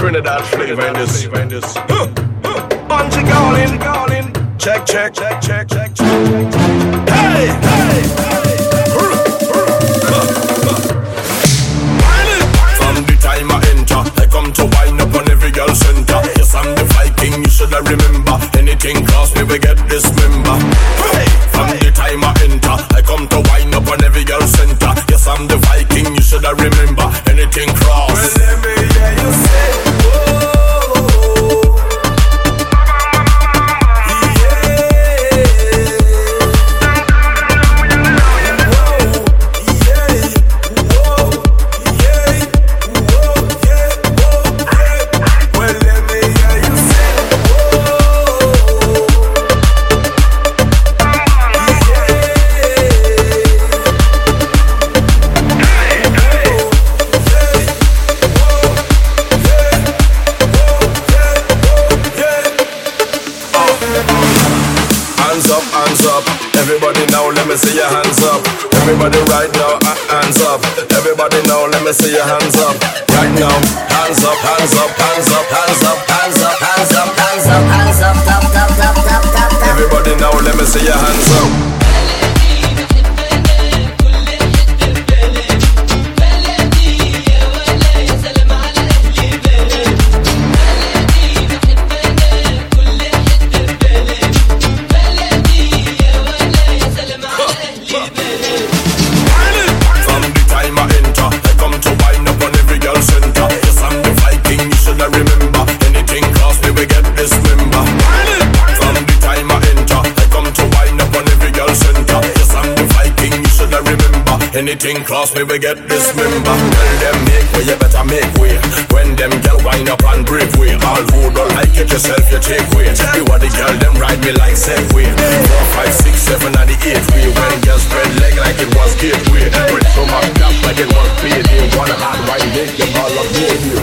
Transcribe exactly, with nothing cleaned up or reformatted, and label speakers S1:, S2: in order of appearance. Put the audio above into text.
S1: Trinidad flavor in this. Bungie Garlin, Garlin. Check, check, check, check, check, check. Hey, hey, hey. From the time I enter, I come to wind up on every girl center. Yes, I'm the Viking, you should remember. Anything cross me, we get this member. Hey, from the time I enter, I come to wind up on every girl center. Yes, I'm the Viking, you should remember. Anything cross. Well, let me hear you say, whoa. Everybody now, let me see your hands up. Everybody right now, uh, hands up. Everybody now, let me see your hands up. Right now, hands up, hands up, hands up, hands up, hands up, hands up, hands up, hands up, top, top, top, top, top, top. Everybody now, let me see your hands up. Anything cross me, we get this member. Tell them make way, you better make way. When them girl wind up and break way. All who don't like it yourself, you take way. You are the girl, them ride me like Segway. Four, five, six, seven, and the eighth way. When girls spread leg like it was gateway. With so much gap like it was paid. They wanna hard ride, make them all up here.